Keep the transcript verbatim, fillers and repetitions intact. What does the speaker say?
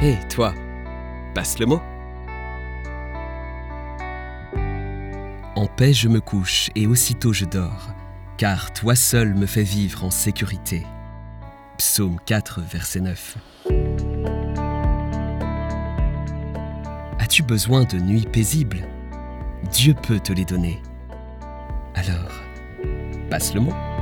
Hé, toi, passe le mot. En paix je me couche et aussitôt je dors, car toi seul me fais vivre en sécurité. Psaume quatre, verset neuf. As-tu besoin de nuits paisibles? Dieu peut te les donner. Alors, passe le mot.